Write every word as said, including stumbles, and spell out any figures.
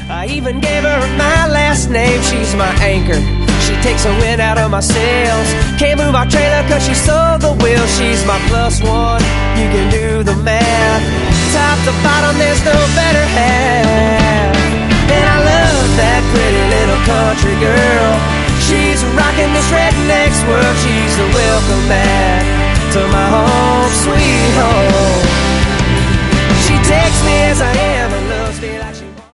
I even gave her my last name. She's my anchor, she takes the wind out of my sails. Can't move my trailer cause she sold the wheel. She's my plus one, you can do the math. Top to bottom, there's no better half. And I love that pretty little country girl. She's rocking this redneck's world. She's the welcome mat to my home, sweet home. She takes me as I am.